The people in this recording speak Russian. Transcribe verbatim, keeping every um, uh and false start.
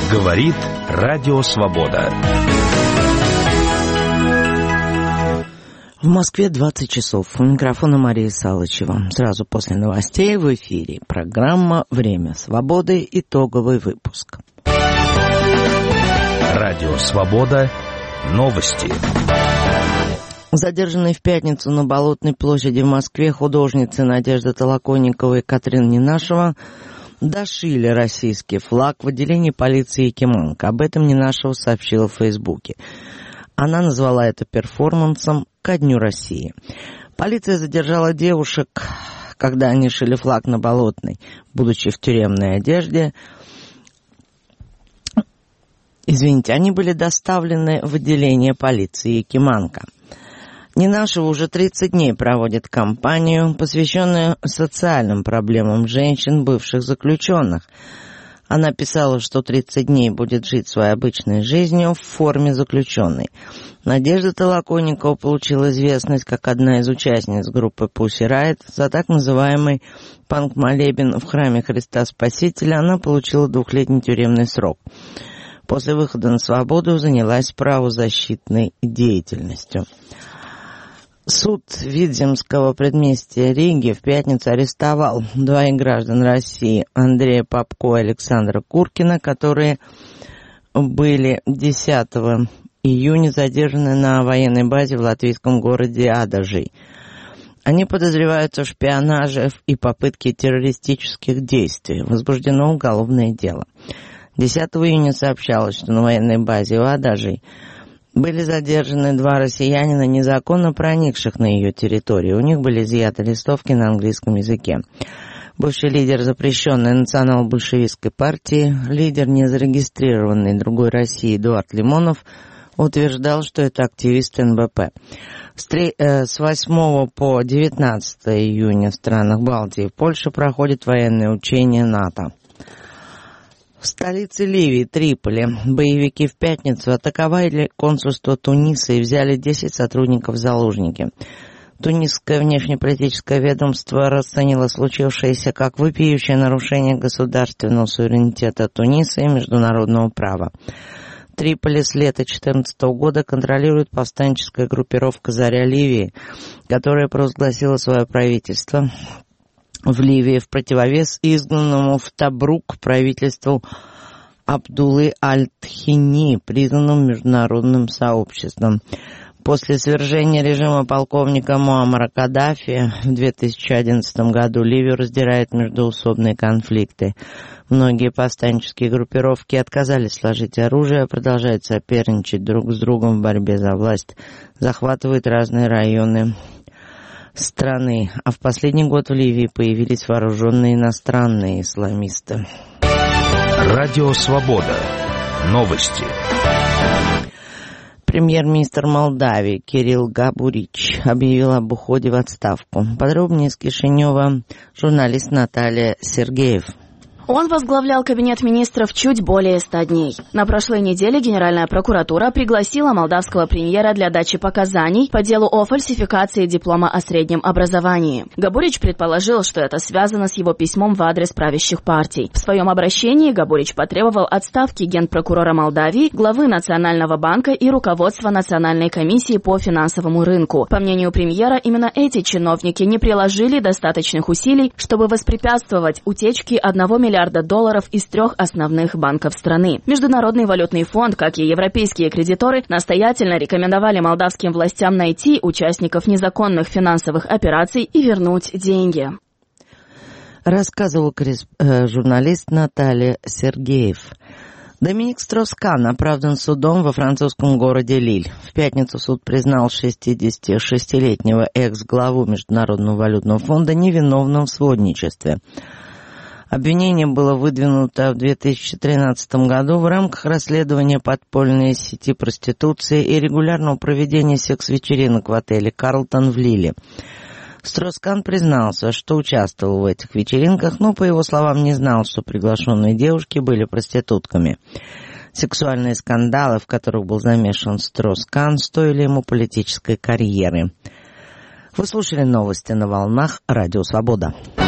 Говорит Радио Свобода. В Москве двадцать часов. У микрофона Мария Салычева. Сразу после новостей в эфире программа «Время свободы». Итоговый выпуск. Радио Свобода. Новости. Задержанные в пятницу на Болотной площади в Москве художницы Надежда Толоконникова и Катрин Ненашева дошили российский флаг в отделении полиции Якиманка. Об этом Ненашева сообщила в Фейсбуке. Она назвала это перформансом ко Дню России. Полиция задержала девушек, когда они шили флаг на Болотной, будучи в тюремной одежде. Извините, они были доставлены в отделение полиции Якиманка. Ненашева уже тридцать дней проводит кампанию, посвященную социальным проблемам женщин, бывших заключенных. Она писала, что тридцать дней будет жить своей обычной жизнью в форме заключенной. Надежда Толоконникова получила известность как одна из участниц группы Pussy Riot. За так называемый панк-молебен в храме Христа Спасителя она получила двухлетний тюремный срок. После выхода на свободу занялась правозащитной деятельностью. Суд Видземского предместья Риги в пятницу арестовал двоих граждан России, Андрея Попко и Александра Куркина, которые были десятого июня задержаны на военной базе в латвийском городе Адажи. Они подозреваются в шпионаже и попытке террористических действий. Возбуждено уголовное дело. десятого июня сообщалось, что на военной базе в Адажи были задержаны два россиянина, незаконно проникших на ее территорию. У них были изъяты листовки на английском языке. Бывший лидер запрещенной национал-большевистской партии, лидер незарегистрированной другой России Эдуард Лимонов, утверждал, что это активист эн бэ пэ. С восьмого по девятнадцатое июня в странах Балтии и Польши проходит военное учение НАТО. В столице Ливии, Триполи, боевики в пятницу атаковали консульство Туниса и взяли десять сотрудников в заложники. Тунисское внешнеполитическое ведомство расценило случившееся как вопиющее нарушение государственного суверенитета Туниса и международного права. Триполи с лета две тысячи четырнадцатого года контролирует повстанческая группировка «Заря Ливии», которая провозгласила свое правительство в Ливии в противовес изгнанному в Табрук правительству Абдуллы Аль-Тхини, признанному международным сообществом. После свержения режима полковника Муаммара Каддафи в две тысячи одиннадцатом году Ливию раздирают междоусобные конфликты. Многие повстанческие группировки отказались сложить оружие, продолжают соперничать друг с другом в борьбе за власть, захватывают разные районы страны, а в последний год в Ливии появились вооруженные иностранные исламисты. Радио Свобода. Новости. Премьер-министр Молдавии Кирилл Габурич объявил об уходе в отставку. Подробнее из Кишинева журналист Наталья Сергеев. Он возглавлял кабинет министров чуть более ста дней. На прошлой неделе Генеральная прокуратура пригласила молдавского премьера для дачи показаний по делу о фальсификации диплома о среднем образовании. Габурич предположил, что это связано с его письмом в адрес правящих партий. В своем обращении Габурич потребовал отставки генпрокурора Молдавии, главы Национального банка и руководства Национальной комиссии по финансовому рынку. По мнению премьера, именно эти чиновники не приложили достаточных усилий, чтобы воспрепятствовать утечке одного миллиарда долларов из трех основных банков страны. Международный валютный фонд, как и европейские кредиторы, настоятельно рекомендовали молдавским властям найти участников незаконных финансовых операций и вернуть деньги. Рассказывал корресп... э, журналист Наталья Сергеев. Доминик Строскан оправдан судом во французском городе Лиль. В пятницу суд признал шестидесятишестилетнего экс-главу Международного валютного фонда невиновным в сводничестве. Обвинение было выдвинуто в две тысячи тринадцатом году в рамках расследования подпольной сети проституции и регулярного проведения секс-вечеринок в отеле «Карлтон» в Лиле. Строскан признался, что участвовал в этих вечеринках, но, по его словам, не знал, что приглашенные девушки были проститутками. Сексуальные скандалы, в которых был замешан Строскан, стоили ему политической карьеры. Вы слушали новости на волнах Радио Свобода.